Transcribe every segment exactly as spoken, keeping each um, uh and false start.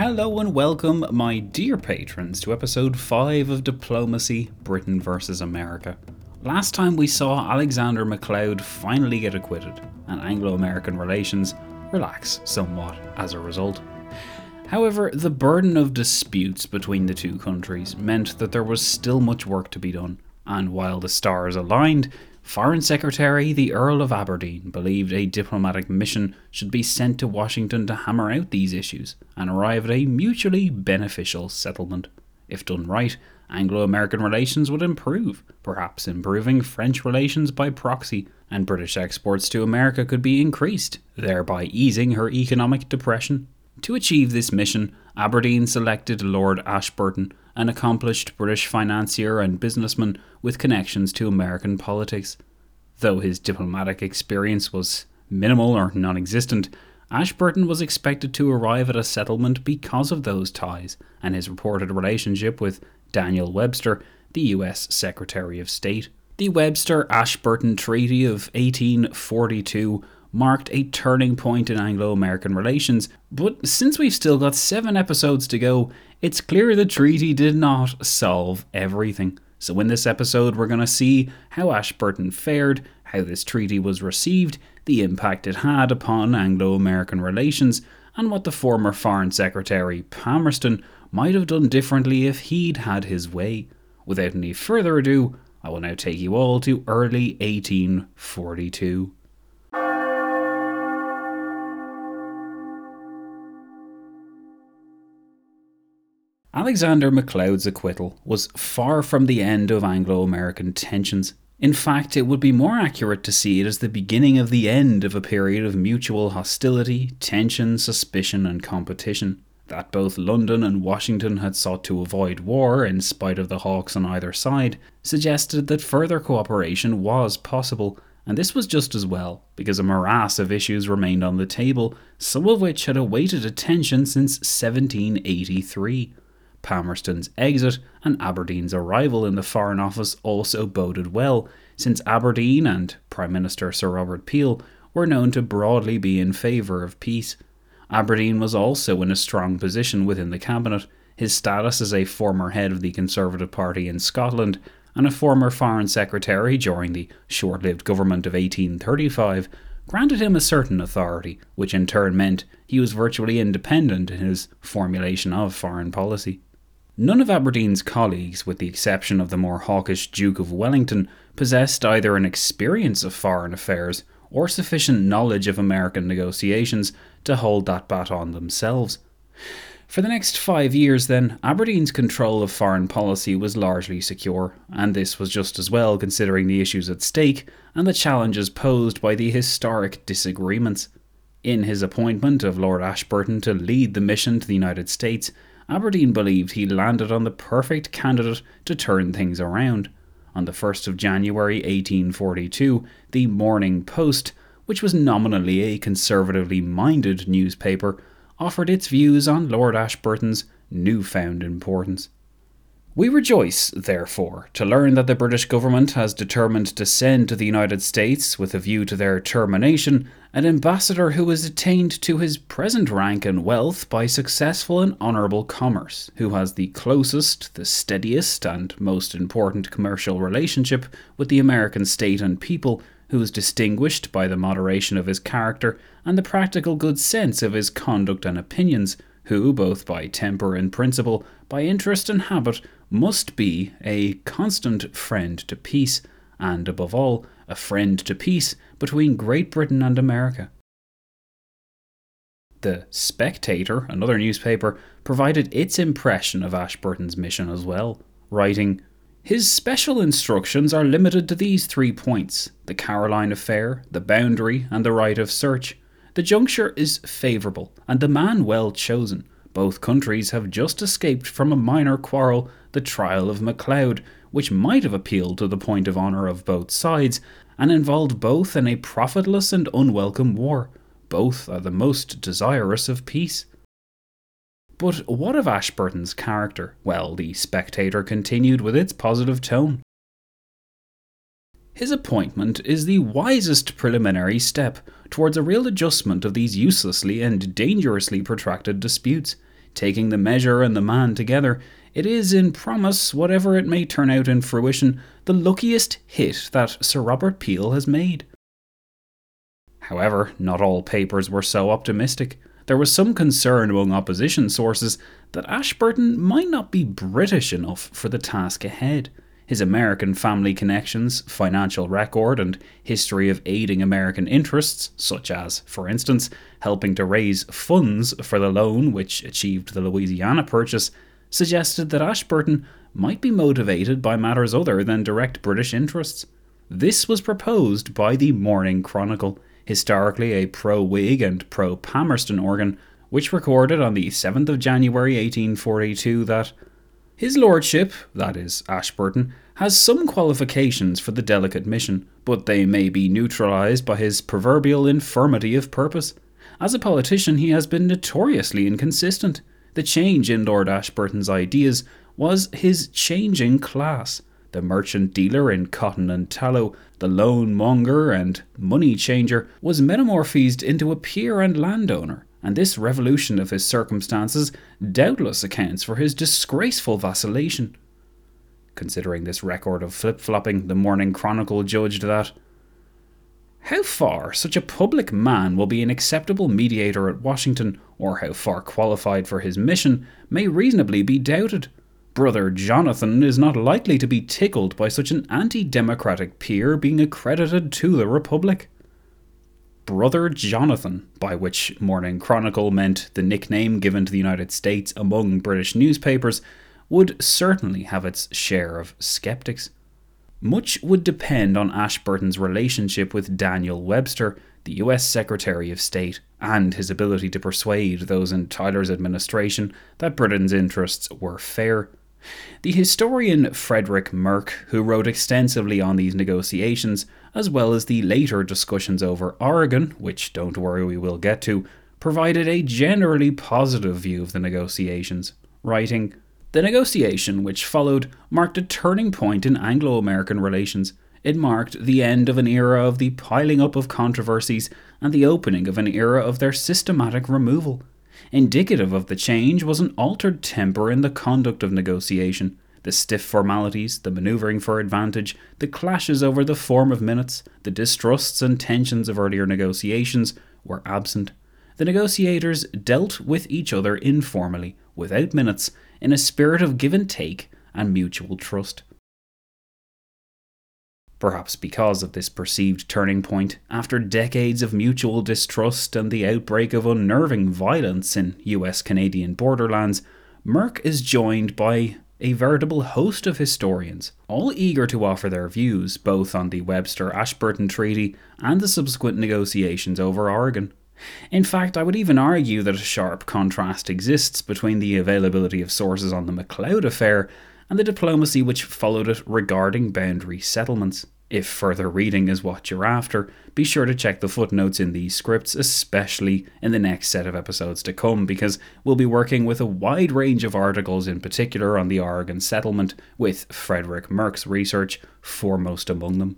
Hello and welcome, my dear patrons, to episode five of Diplomacy, Britain versus America. Last time we saw Alexander MacLeod finally get acquitted, and Anglo-American relations relax somewhat as a result. However, the burden of disputes between the two countries meant that there was still much work to be done, and while the stars aligned, Foreign Secretary the Earl of Aberdeen believed a diplomatic mission should be sent to Washington to hammer out these issues and arrive at a mutually beneficial settlement. If done right, Anglo-American relations would improve, perhaps improving French relations by proxy, and British exports to America could be increased, thereby easing her economic depression. To achieve this mission, Aberdeen selected Lord Ashburton, an accomplished British financier and businessman with connections to American politics. Though his diplomatic experience was minimal or non-existent, Ashburton was expected to arrive at a settlement because of those ties and his reported relationship with Daniel Webster, the U S Secretary of State. The Webster-Ashburton Treaty of eighteen forty-two marked a turning point in Anglo-American relations, but since we've still got seven episodes to go, it's clear the treaty did not solve everything. So in this episode we're going to see how Ashburton fared, how this treaty was received, the impact it had upon Anglo-American relations, and what the former Foreign Secretary Palmerston might have done differently if he'd had his way. Without any further ado, I will now take you all to early eighteen forty-two. Alexander MacLeod's acquittal was far from the end of Anglo-American tensions. In fact, it would be more accurate to see it as the beginning of the end of a period of mutual hostility, tension, suspicion and competition. That both London and Washington had sought to avoid war in spite of the hawks on either side suggested that further cooperation was possible, and this was just as well, because a morass of issues remained on the table, some of which had awaited attention since seventeen eighty-three. Palmerston's exit and Aberdeen's arrival in the Foreign Office also boded well, since Aberdeen and Prime Minister Sir Robert Peel were known to broadly be in favour of peace. Aberdeen was also in a strong position within the cabinet. His status as a former head of the Conservative Party in Scotland and a former Foreign Secretary during the short-lived government of eighteen thirty-five granted him a certain authority, which in turn meant he was virtually independent in his formulation of foreign policy. None of Aberdeen's colleagues, with the exception of the more hawkish Duke of Wellington, possessed either an experience of foreign affairs or sufficient knowledge of American negotiations to hold that baton themselves. For the next five years then, Aberdeen's control of foreign policy was largely secure, and this was just as well considering the issues at stake and the challenges posed by the historic disagreements. In his appointment of Lord Ashburton to lead the mission to the United States, Aberdeen believed he landed on the perfect candidate to turn things around. On the first of January eighteen forty-two, the Morning Post, which was nominally a conservatively minded newspaper, offered its views on Lord Ashburton's newfound importance. We rejoice, therefore, to learn that the British government has determined to send to the United States, with a view to their termination, an ambassador who has attained to his present rank and wealth by successful and honourable commerce, who has the closest, the steadiest, and most important commercial relationship with the American state and people, who is distinguished by the moderation of his character and the practical good sense of his conduct and opinions, who, both by temper and principle, by interest and habit, must be a constant friend to peace, and, above all, a friend to peace between Great Britain and America. The Spectator, another newspaper, provided its impression of Ashburton's mission as well, writing, "His special instructions are limited to these three points: the Caroline affair, the boundary, and the right of search. The juncture is favourable, and the man well chosen. Both countries have just escaped from a minor quarrel, the trial of MacLeod, which might have appealed to the point of honour of both sides, and involved both in a profitless and unwelcome war. Both are the most desirous of peace." But what of Ashburton's character? Well, the Spectator continued with its positive tone. His appointment is the wisest preliminary step towards a real adjustment of these uselessly and dangerously protracted disputes. Taking the measure and the man together, it is in promise, whatever it may turn out in fruition, the luckiest hit that Sir Robert Peel has made. However, not all papers were so optimistic. There was some concern among opposition sources that Ashburton might not be British enough for the task ahead. His American family connections, financial record, and history of aiding American interests, such as, for instance, helping to raise funds for the loan which achieved the Louisiana Purchase, suggested that Ashburton might be motivated by matters other than direct British interests. This was proposed by the Morning Chronicle, historically a pro-Whig and pro-Palmerston organ, which recorded on the seventh of January eighteen forty-two that His Lordship, that is Ashburton, has some qualifications for the delicate mission, but they may be neutralised by his proverbial infirmity of purpose. As a politician, he has been notoriously inconsistent. The change in Lord Ashburton's ideas was his changing class. The merchant dealer in cotton and tallow, the loan monger and money changer, was metamorphosed into a peer and landowner, and this revolution of his circumstances doubtless accounts for his disgraceful vacillation. Considering this record of flip-flopping, the Morning Chronicle judged that how far such a public man will be an acceptable mediator at Washington, or how far qualified for his mission, may reasonably be doubted. Brother Jonathan is not likely to be tickled by such an anti-democratic peer being accredited to the Republic. Brother Jonathan, by which Morning Chronicle meant the nickname given to the United States among British newspapers, would certainly have its share of sceptics. Much would depend on Ashburton's relationship with Daniel Webster, the U S Secretary of State, and his ability to persuade those in Tyler's administration that Britain's interests were fair. The historian Frederick Merck, who wrote extensively on these negotiations, as well as the later discussions over Oregon, which don't worry we will get to, provided a generally positive view of the negotiations, writing, "The negotiation which followed marked a turning point in Anglo-American relations. It marked the end of an era of the piling up of controversies and the opening of an era of their systematic removal. Indicative of the change was an altered temper in the conduct of negotiation. The stiff formalities, the manoeuvring for advantage, the clashes over the form of minutes, the distrusts and tensions of earlier negotiations were absent. The negotiators dealt with each other informally, without minutes, in a spirit of give and take and mutual trust." Perhaps because of this perceived turning point, after decades of mutual distrust and the outbreak of unnerving violence in U S-Canadian borderlands, Merck is joined by a veritable host of historians, all eager to offer their views both on the Webster-Ashburton Treaty and the subsequent negotiations over Oregon. In fact, I would even argue that a sharp contrast exists between the availability of sources on the MacLeod affair and the diplomacy which followed it regarding boundary settlements. If further reading is what you're after, be sure to check the footnotes in these scripts, especially in the next set of episodes to come, because we'll be working with a wide range of articles, in particular on the Oregon settlement, with Frederick Merck's research foremost among them.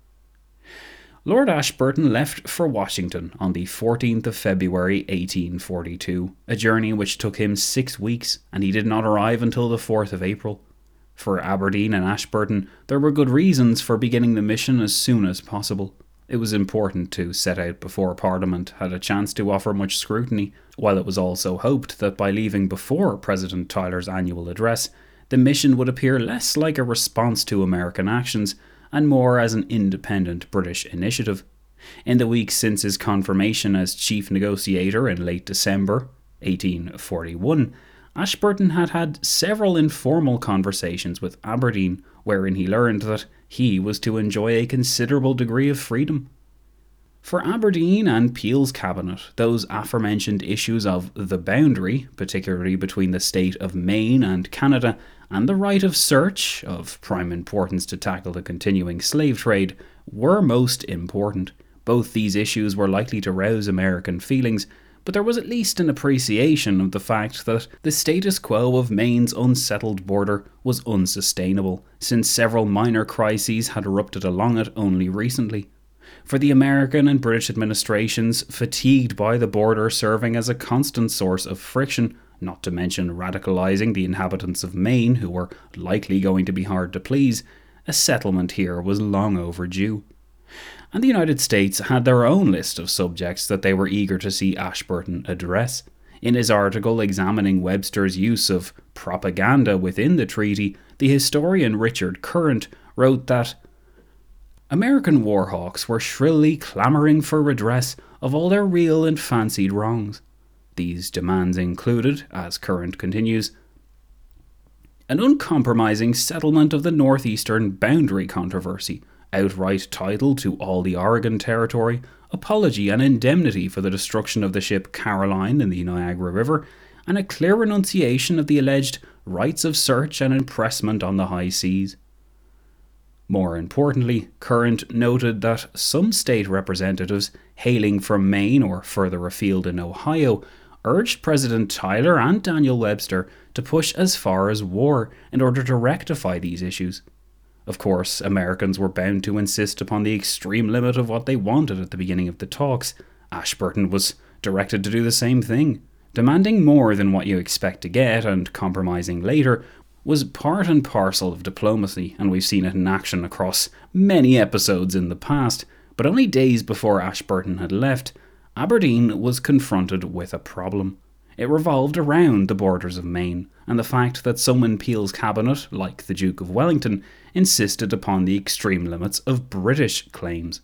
Lord Ashburton left for Washington on the fourteenth of February eighteen forty-two, a journey which took him six weeks, and he did not arrive until the fourth of April. For Aberdeen and Ashburton, there were good reasons for beginning the mission as soon as possible. It was important to set out before Parliament had a chance to offer much scrutiny, while it was also hoped that by leaving before President Tyler's annual address, the mission would appear less like a response to American actions and more as an independent British initiative. In the weeks since his confirmation as chief negotiator in late December eighteen forty-one, Ashburton had had several informal conversations with Aberdeen, wherein he learned that he was to enjoy a considerable degree of freedom. For Aberdeen and Peel's cabinet, those aforementioned issues of the boundary, particularly between the state of Maine and Canada, and the right of search, of prime importance to tackle the continuing slave trade, were most important. Both these issues were likely to rouse American feelings, but there was at least an appreciation of the fact that the status quo of Maine's unsettled border was unsustainable, since several minor crises had erupted along it only recently. For the American and British administrations, fatigued by the border serving as a constant source of friction, not to mention radicalising the inhabitants of Maine, who were likely going to be hard to please, a settlement here was long overdue. And the United States had their own list of subjects that they were eager to see Ashburton address. In his article examining Webster's use of propaganda within the treaty, the historian Richard Current wrote that American warhawks were shrilly clamouring for redress of all their real and fancied wrongs. These demands included, as Current continues, an uncompromising settlement of the northeastern boundary controversy, outright title to all the Oregon Territory, apology and indemnity for the destruction of the ship Caroline in the Niagara River, and a clear renunciation of the alleged rights of search and impressment on the high seas. More importantly, Current noted that some state representatives hailing from Maine or further afield in Ohio urged President Tyler and Daniel Webster to push as far as war in order to rectify these issues. Of course, Americans were bound to insist upon the extreme limit of what they wanted at the beginning of the talks. Ashburton was directed to do the same thing. Demanding more than what you expect to get and compromising later was part and parcel of diplomacy, and we've seen it in action across many episodes in the past. But only days before Ashburton had left, Aberdeen was confronted with a problem. It revolved around the borders of Maine, and the fact that some in Peel's cabinet, like the Duke of Wellington, insisted upon the extreme limits of British claims.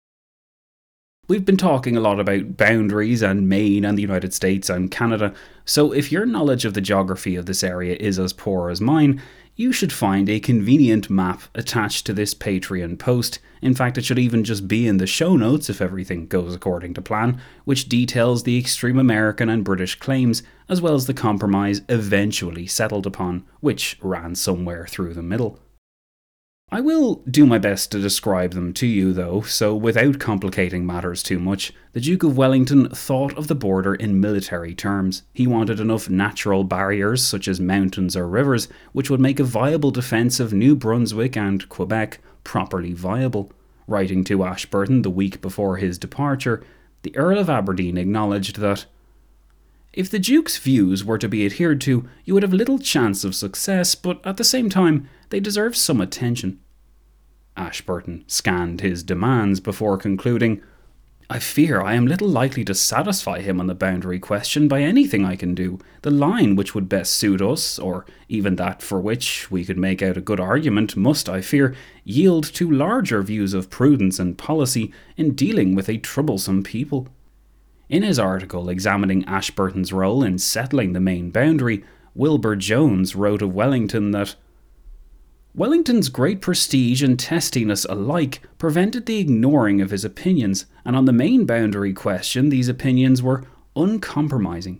We've been talking a lot about boundaries and Maine and the United States and Canada, so if your knowledge of the geography of this area is as poor as mine, you should find a convenient map attached to this Patreon post. In fact, it should even just be in the show notes if everything goes according to plan, which details the extreme American and British claims, as well as the compromise eventually settled upon, which ran somewhere through the middle. I will do my best to describe them to you though, so without complicating matters too much, the Duke of Wellington thought of the border in military terms. He wanted enough natural barriers, such as mountains or rivers, which would make a viable defence of New Brunswick and Quebec properly viable. Writing to Ashburton the week before his departure, the Earl of Aberdeen acknowledged that if the Duke's views were to be adhered to, you would have little chance of success, but at the same time, they deserve some attention. Ashburton scanned his demands before concluding, I fear I am little likely to satisfy him on the boundary question by anything I can do. The line which would best suit us, or even that for which we could make out a good argument, must, I fear, yield to larger views of prudence and policy in dealing with a troublesome people. In his article examining Ashburton's role in settling the Maine boundary, Wilbur Jones wrote of Wellington that Wellington's great prestige and testiness alike prevented the ignoring of his opinions, and on the Maine boundary question these opinions were uncompromising.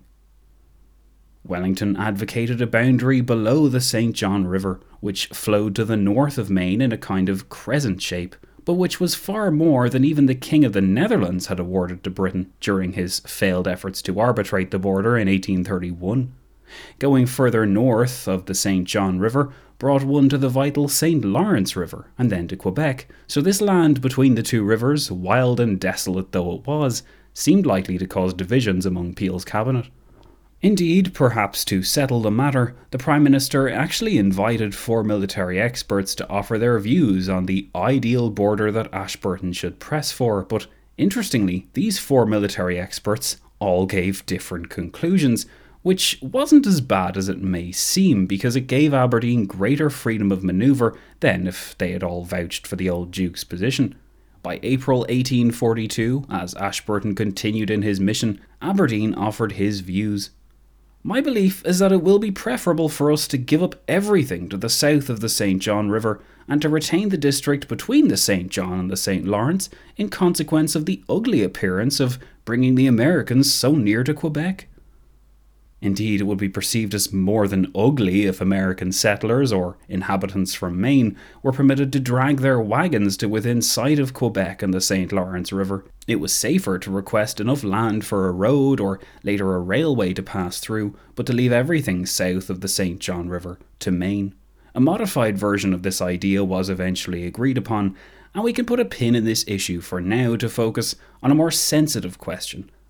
Wellington advocated a boundary below the Saint John River, which flowed to the north of Maine in a kind of crescent shape, but which was far more than even the King of the Netherlands had awarded to Britain during his failed efforts to arbitrate the border in eighteen thirty-one. Going further north of the Saint John River brought one to the vital Saint Lawrence River, and then to Quebec, so this land between the two rivers, wild and desolate though it was, seemed likely to cause divisions among Peel's cabinet. Indeed, perhaps to settle the matter, the Prime Minister actually invited four military experts to offer their views on the ideal border that Ashburton should press for, but interestingly, these four military experts all gave different conclusions, which wasn't as bad as it may seem because it gave Aberdeen greater freedom of manoeuvre than if they had all vouched for the old Duke's position. By April eighteen forty-two, as Ashburton continued in his mission, Aberdeen offered his views. My belief is that it will be preferable for us to give up everything to the south of the Saint John River and to retain the district between the Saint John and the Saint Lawrence in consequence of the ugly appearance of bringing the Americans so near to Quebec. Indeed, it would be perceived as more than ugly if American settlers or inhabitants from Maine were permitted to drag their wagons to within sight of Quebec and the Saint Lawrence River. It was safer to request enough land for a road or later a railway to pass through, but to leave everything south of the Saint John River to Maine. A modified version of this idea was eventually agreed upon, and we can put a pin in this issue for now to focus on a more sensitive question: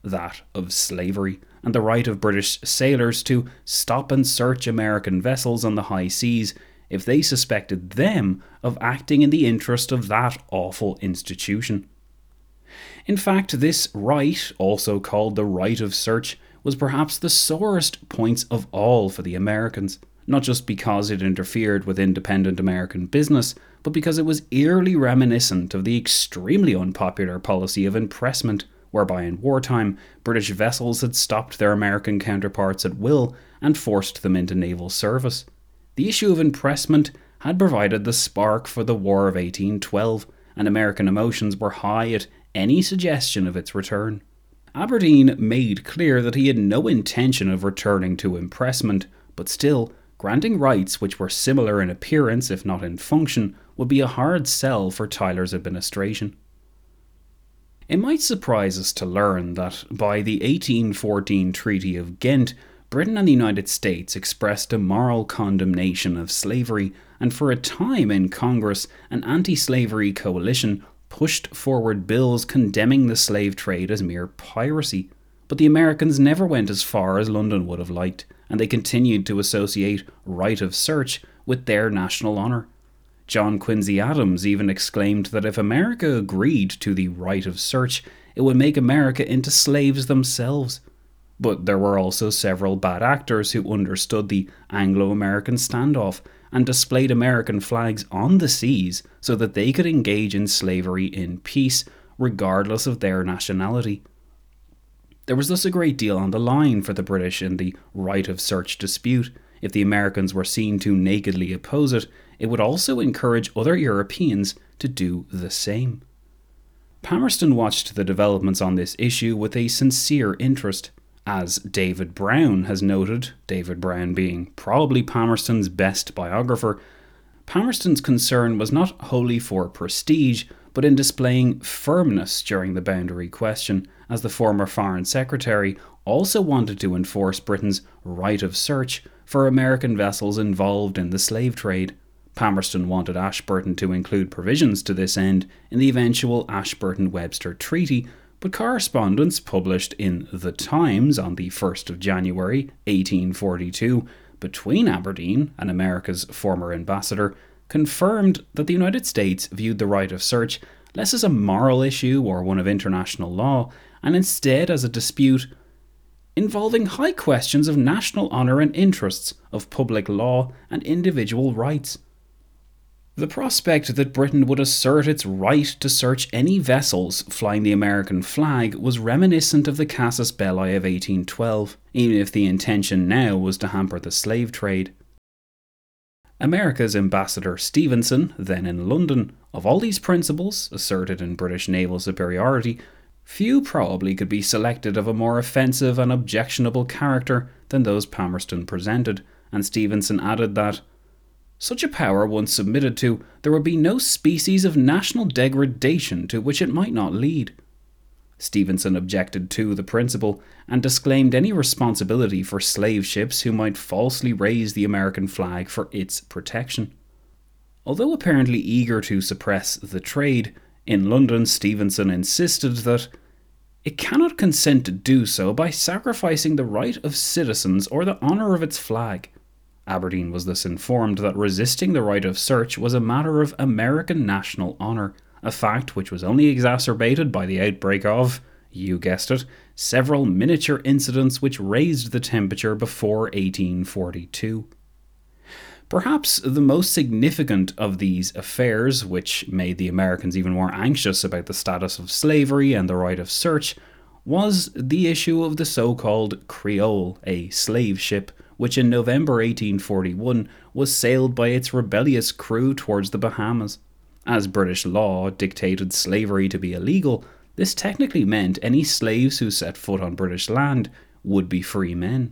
that of slavery, and the right of British sailors to stop and search American vessels on the high seas if they suspected them of acting in the interest of that awful institution. In fact, this right, also called the right of search, was perhaps the sorest point of all for the Americans, not just because it interfered with independent American business, but because it was eerily reminiscent of the extremely unpopular policy of impressment, whereby in wartime British vessels had stopped their American counterparts at will and forced them into naval service. The issue of impressment had provided the spark for the War of eighteen twelve, and American emotions were high at any suggestion of its return. Aberdeen made clear that he had no intention of returning to impressment, but still, granting rights which were similar in appearance if not in function would be a hard sell for Tyler's administration. It might surprise us to learn that by the eighteen fourteen Treaty of Ghent, Britain and the United States expressed a moral condemnation of slavery, and for a time in Congress, an anti-slavery coalition pushed forward bills condemning the slave trade as mere piracy. But the Americans never went as far as London would have liked, and they continued to associate right of search with their national honour. John Quincy Adams even exclaimed that if America agreed to the right of search, it would make America into slaves themselves. But there were also several bad actors who understood the Anglo-American standoff and displayed American flags on the seas so that they could engage in slavery in peace, regardless of their nationality. There was thus a great deal on the line for the British in the right of search dispute. If the Americans were seen to nakedly oppose it, it would also encourage other Europeans to do the same. Palmerston watched the developments on this issue with a sincere interest. As David Brown has noted, David Brown being probably Palmerston's best biographer, Palmerston's concern was not wholly for prestige, but in displaying firmness during the boundary question, as the former Foreign Secretary also wanted to enforce Britain's right of search for American vessels involved in the slave trade. Palmerston wanted Ashburton to include provisions to this end in the eventual Ashburton-Webster Treaty, but correspondence published in The Times on the first of January eighteen forty-two between Aberdeen and America's former ambassador confirmed that the United States viewed the right of search less as a moral issue or one of international law, and instead as a dispute involving high questions of national honour and interests, of public law and individual rights. The prospect that Britain would assert its right to search any vessels flying the American flag was reminiscent of the casus belli of eighteen twelve, even if the intention now was to hamper the slave trade. America's ambassador Stevenson, then in London, of all these principles, asserted in British naval superiority, few probably could be selected of a more offensive and objectionable character than those Palmerston presented, and Stevenson added that such a power once submitted to, there would be no species of national degradation to which it might not lead. Stevenson objected to the principle and disclaimed any responsibility for slave ships who might falsely raise the American flag for its protection. Although apparently eager to suppress the trade, in London Stevenson insisted that it cannot consent to do so by sacrificing the right of citizens or the honour of its flag. Aberdeen was thus informed that resisting the right of search was a matter of American national honour, a fact which was only exacerbated by the outbreak of, you guessed it, several miniature incidents which raised the temperature before eighteen forty-two. Perhaps the most significant of these affairs, which made the Americans even more anxious about the status of slavery and the right of search, was the issue of the so-called Creole, a slave ship, which in November eighteen forty-one was sailed by its rebellious crew towards the Bahamas. As British law dictated slavery to be illegal, this technically meant any slaves who set foot on British land would be free men.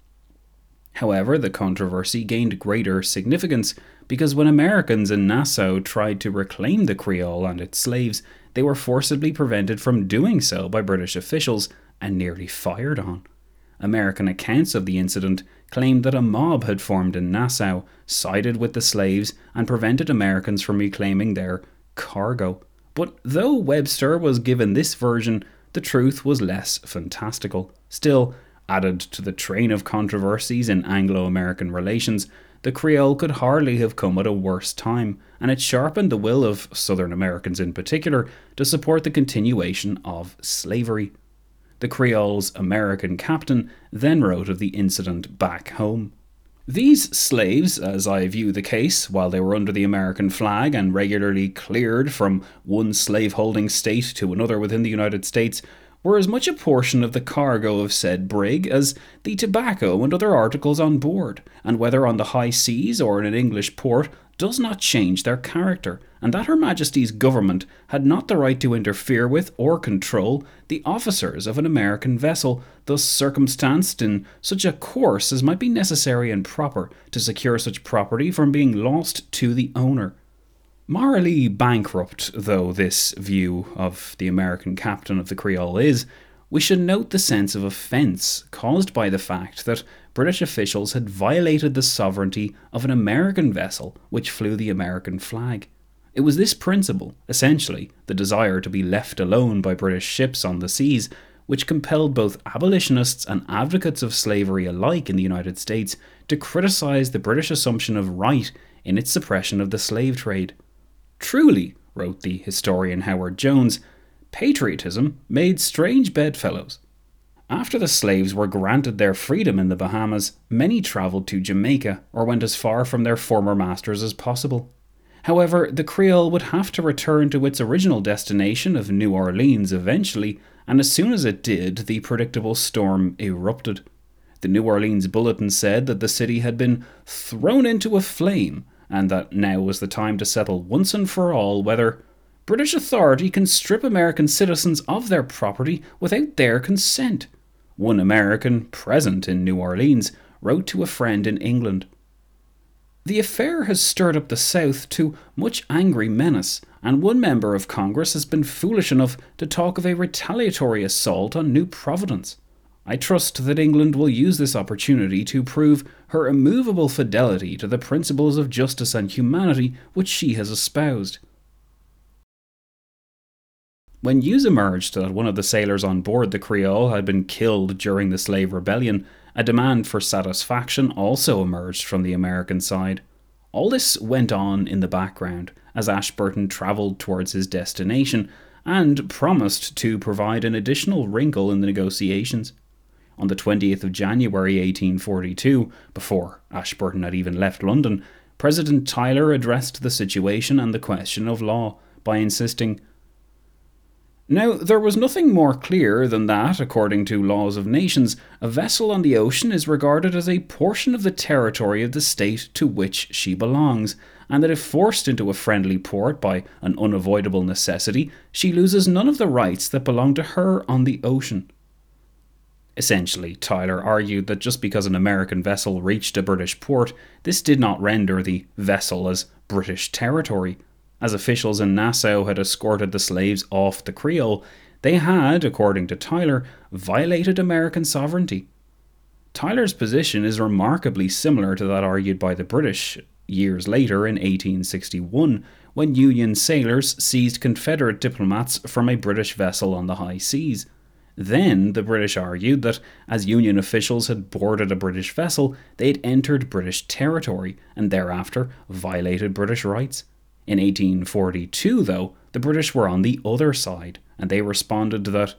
However, the controversy gained greater significance because when Americans in Nassau tried to reclaim the Creole and its slaves, they were forcibly prevented from doing so by British officials and nearly fired on. American accounts of the incident claimed that a mob had formed in Nassau, sided with the slaves, and prevented Americans from reclaiming their cargo. But though Webster was given this version, the truth was less fantastical. Still, added to the train of controversies in Anglo-American relations, the Creole could hardly have come at a worse time, and it sharpened the will of Southern Americans in particular to support the continuation of slavery. The Creole's American captain then wrote of the incident back home. These slaves, as I view the case, while they were under the American flag and regularly cleared from one slaveholding state to another within the United States, were as much a portion of the cargo of said brig as the tobacco and other articles on board, and whether on the high seas or in an English port does not change their character, and that Her Majesty's government had not the right to interfere with or control the officers of an American vessel, thus circumstanced in such a course as might be necessary and proper to secure such property from being lost to the owner. Morally bankrupt though this view of the American captain of the Creole is, we should note the sense of offence caused by the fact that British officials had violated the sovereignty of an American vessel which flew the American flag. It was this principle, essentially the desire to be left alone by British ships on the seas, which compelled both abolitionists and advocates of slavery alike in the United States to criticise the British assumption of right in its suppression of the slave trade. Truly, wrote the historian Howard Jones, patriotism made strange bedfellows. After the slaves were granted their freedom in the Bahamas, many travelled to Jamaica or went as far from their former masters as possible. However, the Creole would have to return to its original destination of New Orleans eventually, and as soon as it did, the predictable storm erupted. The New Orleans Bulletin said that the city had been thrown into a flame, and that now was the time to settle once and for all whether British authority can strip American citizens of their property without their consent. One American present in New Orleans wrote to a friend in England, "The affair has stirred up the South to much angry menace, and one member of Congress has been foolish enough to talk of a retaliatory assault on New Providence. I trust that England will use this opportunity to prove her immovable fidelity to the principles of justice and humanity which she has espoused." When news emerged that one of the sailors on board the Creole had been killed during the slave rebellion, a demand for satisfaction also emerged from the American side. All this went on in the background as Ashburton travelled towards his destination and promised to provide an additional wrinkle in the negotiations. On the twentieth of January eighteen forty-two, before Ashburton had even left London, President Tyler addressed the situation and the question of law by insisting, "Now, there was nothing more clear than that, according to laws of nations, a vessel on the ocean is regarded as a portion of the territory of the state to which she belongs, and that if forced into a friendly port by an unavoidable necessity, she loses none of the rights that belong to her on the ocean." Essentially, Tyler argued that just because an American vessel reached a British port, this did not render the vessel as British territory. As officials in Nassau had escorted the slaves off the Creole, they had, according to Tyler, violated American sovereignty. Tyler's position is remarkably similar to that argued by the British years later in eighteen sixty-one, when Union sailors seized Confederate diplomats from a British vessel on the high seas. Then the British argued that as Union officials had boarded a British vessel, they had entered British territory and thereafter violated British rights. In eighteen forty-two, though, the British were on the other side, and they responded that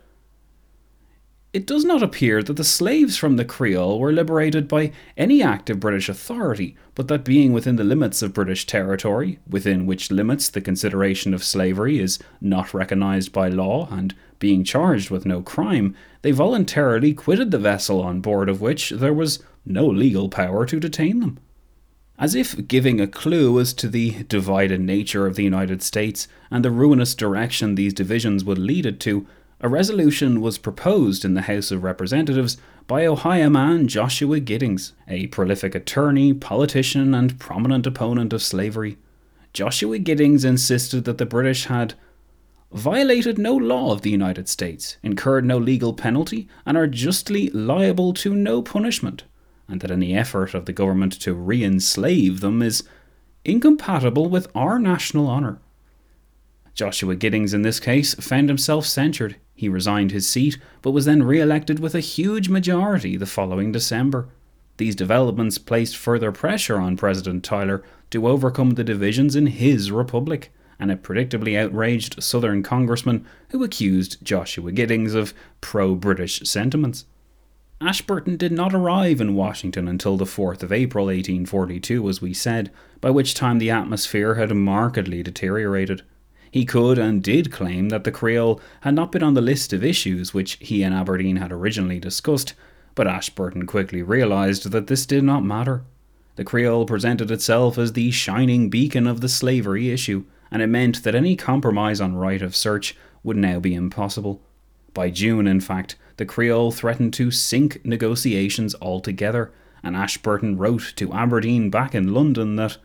it does not appear that the slaves from the Creole were liberated by any act of British authority, but that being within the limits of British territory, within which limits the consideration of slavery is not recognised by law, and being charged with no crime, they voluntarily quitted the vessel on board of which there was no legal power to detain them. As if giving a clue as to the divided nature of the United States and the ruinous direction these divisions would lead it to, a resolution was proposed in the House of Representatives by Ohio man Joshua Giddings, a prolific attorney, politician, and prominent opponent of slavery. Joshua Giddings insisted that the British had violated no law of the United States, incurred no legal penalty, and are justly liable to no punishment, and that any effort of the government to re-enslave them is incompatible with our national honour. Joshua Giddings in this case found himself censured. He resigned his seat, but was then re-elected with a huge majority the following December. These developments placed further pressure on President Tyler to overcome the divisions in his republic, and it predictably outraged Southern congressmen who accused Joshua Giddings of pro-British sentiments. Ashburton did not arrive in Washington until the fourth of April eighteen forty-two, as we said, by which time the atmosphere had markedly deteriorated. He could and did claim that the Creole had not been on the list of issues which he and Aberdeen had originally discussed, but Ashburton quickly realised that this did not matter. The Creole presented itself as the shining beacon of the slavery issue, and it meant that any compromise on right of search would now be impossible. By June, in fact, the Creole threatened to sink negotiations altogether, and Ashburton wrote to Aberdeen back in London that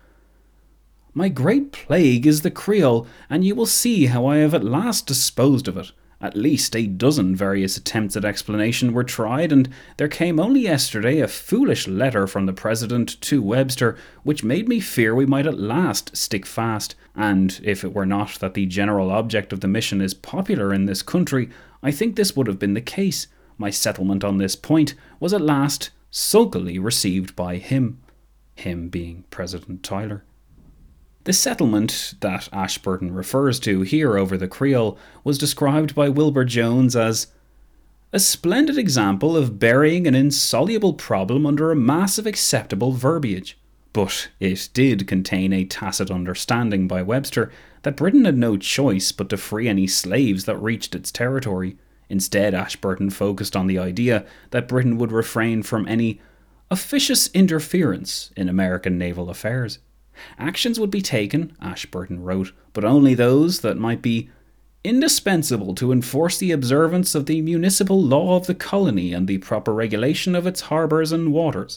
"My great plague is the Creole, and you will see how I have at last disposed of it. At least a dozen various attempts at explanation were tried, and there came only yesterday a foolish letter from the President to Webster, which made me fear we might at last stick fast, and if it were not that the general object of the mission is popular in this country, I think this would have been the case. My settlement on this point was at last sulkily received by him," him being President Tyler. The settlement that Ashburton refers to here over the Creole was described by Wilbur Jones as "a splendid example of burying an insoluble problem under a mass of acceptable verbiage." But it did contain a tacit understanding by Webster that Britain had no choice but to free any slaves that reached its territory. Instead, Ashburton focused on the idea that Britain would refrain from any officious interference in American naval affairs. Actions would be taken, Ashburton wrote, but only those that might be indispensable to enforce the observance of the municipal law of the colony and the proper regulation of its harbours and waters.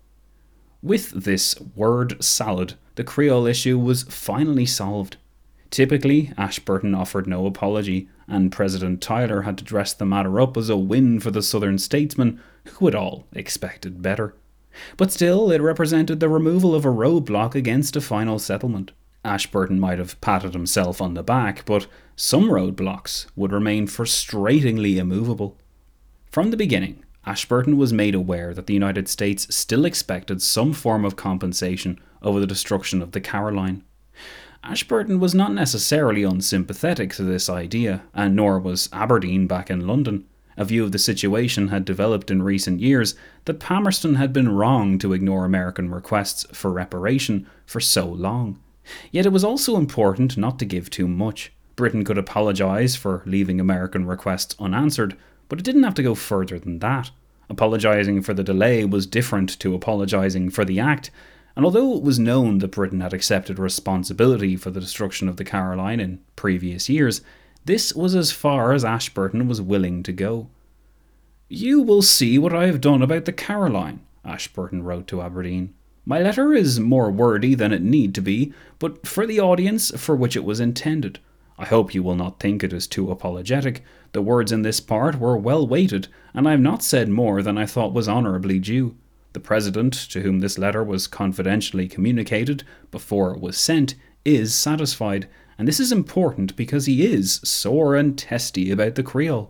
With this word salad, the Creole issue was finally solved. Typically, Ashburton offered no apology, and President Tyler had to dress the matter up as a win for the Southern statesmen, who had all expected better. But still, it represented the removal of a roadblock against a final settlement. Ashburton might have patted himself on the back, but some roadblocks would remain frustratingly immovable. From the beginning, Ashburton was made aware that the United States still expected some form of compensation over the destruction of the Caroline. Ashburton was not necessarily unsympathetic to this idea, and nor was Aberdeen back in London. A view of the situation had developed in recent years that Palmerston had been wrong to ignore American requests for reparation for so long. Yet it was also important not to give too much. Britain could apologise for leaving American requests unanswered, but it didn't have to go further than that. Apologising for the delay was different to apologising for the act, and although it was known that Britain had accepted responsibility for the destruction of the Caroline in previous years, this was as far as Ashburton was willing to go. "You will see what I have done about the Caroline," Ashburton wrote to Aberdeen. "My letter is more wordy than it need to be, but for the audience for which it was intended. I hope you will not think it is too apologetic. The words in this part were well weighted, and I have not said more than I thought was honourably due. The President, to whom this letter was confidentially communicated before it was sent, is satisfied, and this is important because he is sore and testy about the Creole."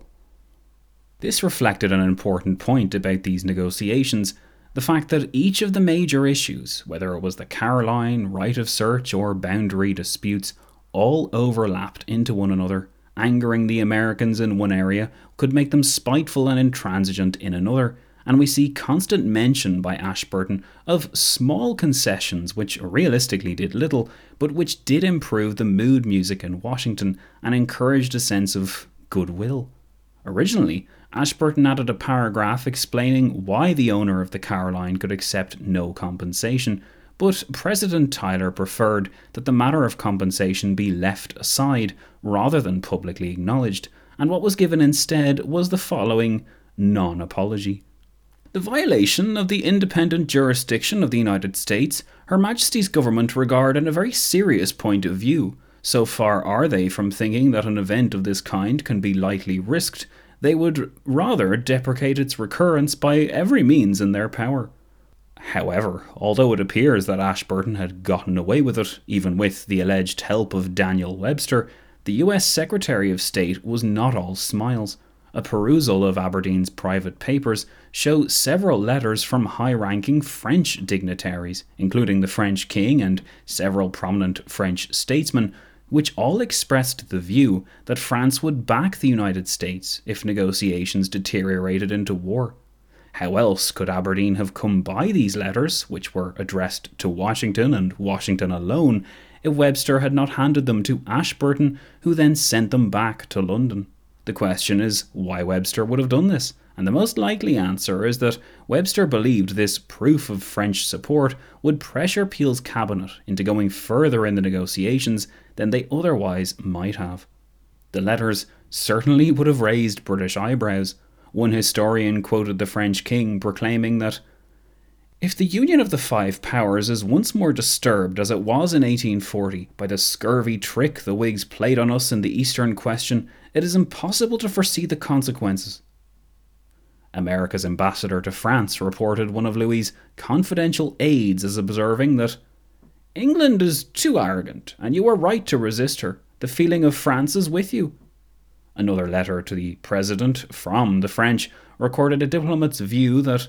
This reflected an important point about these negotiations, the fact that each of the major issues, whether it was the Caroline, right of search, or boundary disputes, all overlapped into one another. Angering the Americans in one area could make them spiteful and intransigent in another, and we see constant mention by Ashburton of small concessions which realistically did little, but which did improve the mood music in Washington and encouraged a sense of goodwill. Originally, Ashburton added a paragraph explaining why the owner of the Caroline could accept no compensation, but President Tyler preferred that the matter of compensation be left aside rather than publicly acknowledged, and what was given instead was the following non-apology. "The violation of the independent jurisdiction of the United States, Her Majesty's government regard in a very serious point of view. So far are they from thinking that an event of this kind can be lightly risked, they would rather deprecate its recurrence by every means in their power." However, although it appears that Ashburton had gotten away with it, even with the alleged help of Daniel Webster, the U S Secretary of State was not all smiles. A perusal of Aberdeen's private papers show several letters from high-ranking French dignitaries, including the French king and several prominent French statesmen, which all expressed the view that France would back the United States if negotiations deteriorated into war. How else could Aberdeen have come by these letters, which were addressed to Washington and Washington alone, if Webster had not handed them to Ashburton, who then sent them back to London? The question is why Webster would have done this, and the most likely answer is that Webster believed this proof of French support would pressure Peel's cabinet into going further in the negotiations than they otherwise might have. The letters certainly would have raised British eyebrows. One historian quoted the French king proclaiming that, "If the union of the five powers is once more disturbed as it was in eighteen forty by the scurvy trick the Whigs played on us in the Eastern question, it is impossible to foresee the consequences." America's ambassador to France reported one of Louis's confidential aides as observing that, "England is too arrogant, and you are right to resist her. The feeling of France is with you." Another letter to the president from the French recorded a diplomat's view that,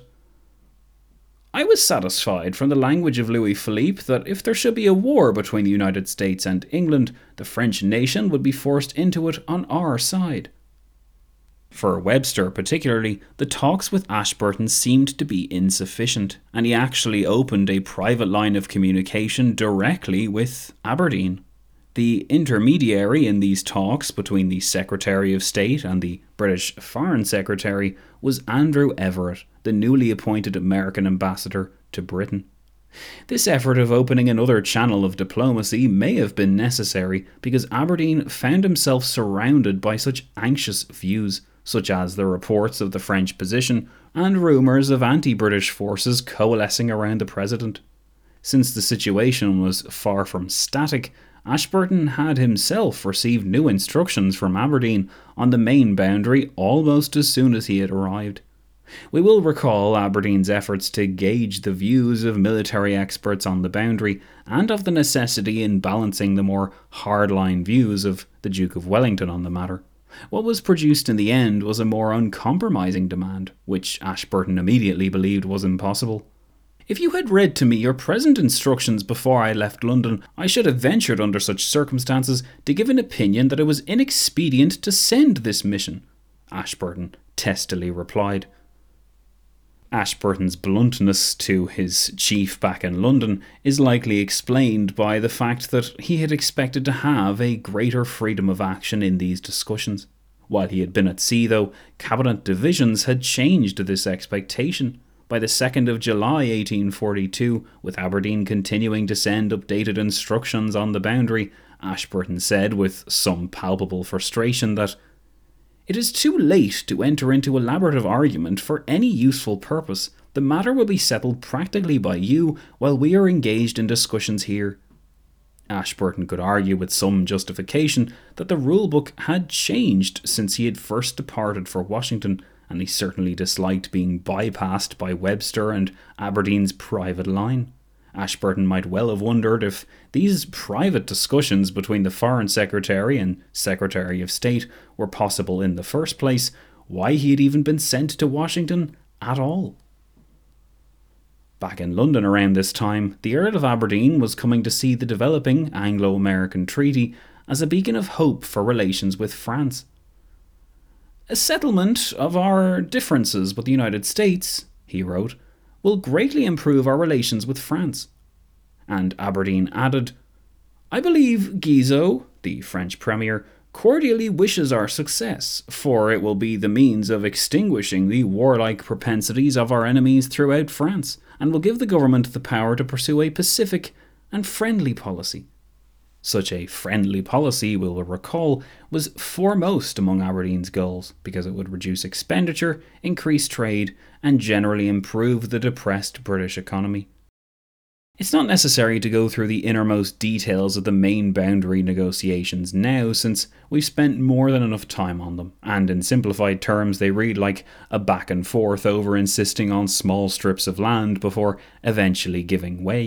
"I was satisfied from the language of Louis Philippe that if there should be a war between the United States and England, the French nation would be forced into it on our side." For Webster particularly, the talks with Ashburton seemed to be insufficient, and he actually opened a private line of communication directly with Aberdeen. The intermediary in these talks between the Secretary of State and the British Foreign Secretary was Andrew Everett, the newly appointed American ambassador to Britain. This effort of opening another channel of diplomacy may have been necessary because Aberdeen found himself surrounded by such anxious views, such as the reports of the French position and rumours of anti-British forces coalescing around the president. Since the situation was far from static, Ashburton had himself received new instructions from Aberdeen on the main boundary almost as soon as he had arrived. We will recall Aberdeen's efforts to gauge the views of military experts on the boundary and of the necessity in balancing the more hardline views of the Duke of Wellington on the matter. What was produced in the end was a more uncompromising demand, which Ashburton immediately believed was impossible. "If you had read to me your present instructions before I left London, I should have ventured under such circumstances to give an opinion that it was inexpedient to send this mission," Ashburton testily replied. Ashburton's bluntness to his chief back in London is likely explained by the fact that he had expected to have a greater freedom of action in these discussions. While he had been at sea, though, cabinet divisions had changed this expectation. By the second of July eighteen forty-two, with Aberdeen continuing to send updated instructions on the boundary, Ashburton said with some palpable frustration that "It is too late to enter into elaborative argument for any useful purpose. The matter will be settled practically by you while we are engaged in discussions here." Ashburton could argue with some justification that the rulebook had changed since he had first departed for Washington, and he certainly disliked being bypassed by Webster and Aberdeen's private line. Ashburton might well have wondered if these private discussions between the Foreign Secretary and Secretary of State were possible in the first place, why he had even been sent to Washington at all. Back in London around this time, the Earl of Aberdeen was coming to see the developing Anglo-American treaty as a beacon of hope for relations with France. "A settlement of our differences with the United States," he wrote, "will greatly improve our relations with France." And Aberdeen added, "I believe Guizot, the French Premier, cordially wishes our success, for it will be the means of extinguishing the warlike propensities of our enemies throughout France, and will give the government the power to pursue a pacific and friendly policy." Such a friendly policy, we'll recall, was foremost among Aberdeen's goals, because it would reduce expenditure, increase trade, and generally improve the depressed British economy. It's not necessary to go through the innermost details of the main boundary negotiations now, since we've spent more than enough time on them, and in simplified terms they read like a back and forth over insisting on small strips of land before eventually giving way.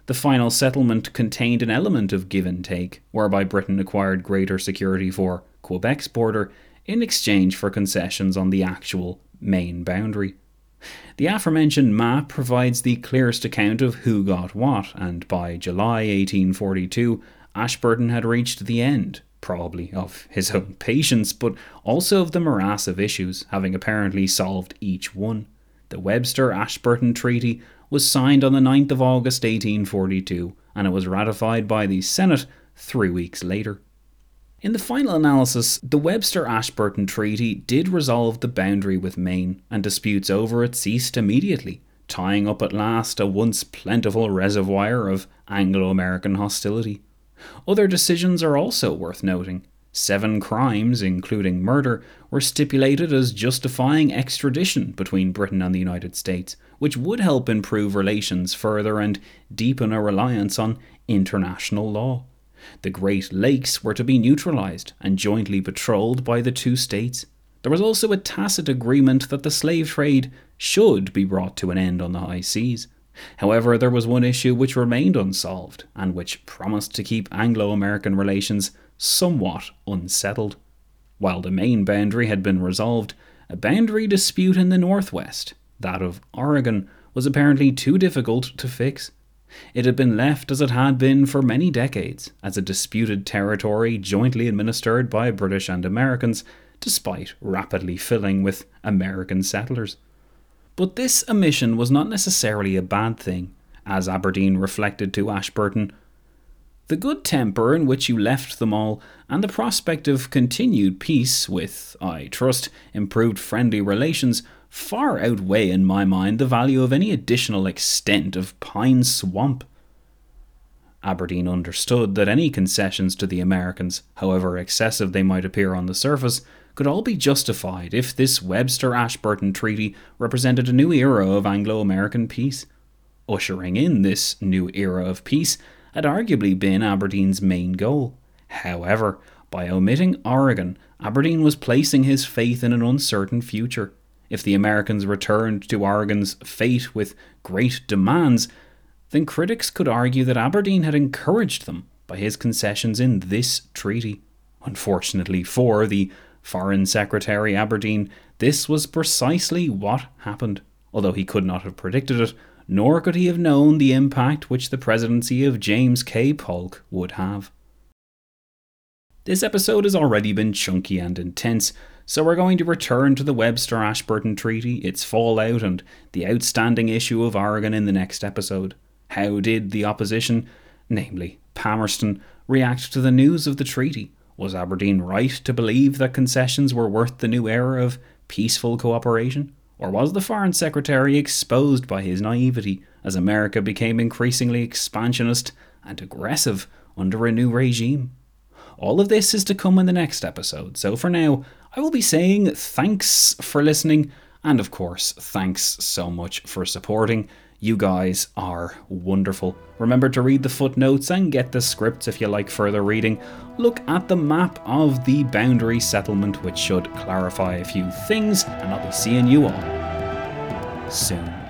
The final settlement contained an element of give and take, whereby Britain acquired greater security for Quebec's border in exchange for concessions on the actual main boundary. The aforementioned map provides the clearest account of who got what, and by July eighteen forty-two, Ashburton had reached the end, probably of his own patience, but also of the morass of issues, having apparently solved each one. The Webster-Ashburton Treaty was signed on the ninth of August eighteen forty-two, and it was ratified by the Senate three weeks later. In the final analysis, the Webster-Ashburton Treaty did resolve the boundary with Maine, and disputes over it ceased immediately, tying up at last a once plentiful reservoir of Anglo-American hostility. Other decisions are also worth noting. Seven crimes, including murder, were stipulated as justifying extradition between Britain and the United States, which would help improve relations further and deepen a reliance on international law. The Great Lakes were to be neutralised and jointly patrolled by the two states. There was also a tacit agreement that the slave trade should be brought to an end on the high seas. However, there was one issue which remained unsolved, and which promised to keep Anglo-American relations somewhat unsettled. While the main boundary had been resolved, a boundary dispute in the northwest, that of Oregon, was apparently too difficult to fix. It had been left as it had been for many decades, as a disputed territory jointly administered by British and Americans, despite rapidly filling with American settlers. But this omission was not necessarily a bad thing, as Aberdeen reflected to Ashburton. The good temper in which you left them all, and the prospect of continued peace with, I trust, improved friendly relations, far outweigh in my mind the value of any additional extent of pine swamp. Aberdeen understood that any concessions to the Americans, however excessive they might appear on the surface, could all be justified if this Webster-Ashburton Treaty represented a new era of Anglo-American peace. Ushering in this new era of peace had arguably been Aberdeen's main goal. However, by omitting Oregon, Aberdeen was placing his faith in an uncertain future. If the Americans returned to Oregon's fate with great demands, then critics could argue that Aberdeen had encouraged them by his concessions in this treaty. Unfortunately for the Foreign Secretary Aberdeen, this was precisely what happened, although he could not have predicted it, nor could he have known the impact which the presidency of James K. Polk would have. This episode has already been chunky and intense, so we're going to return to the Webster-Ashburton Treaty, its fallout, and the outstanding issue of Oregon in the next episode. How did the opposition, namely Palmerston, react to the news of the treaty? Was Aberdeen right to believe that concessions were worth the new era of peaceful cooperation? Or was the Foreign Secretary exposed by his naivety as America became increasingly expansionist and aggressive under a new regime? All of this is to come in the next episode, so for now, I will be saying thanks for listening, and of course, thanks so much for supporting. You guys are wonderful. Remember to read the footnotes and get the scripts if you like further reading. Look at the map of the boundary settlement, which should clarify a few things, and I'll be seeing you all soon.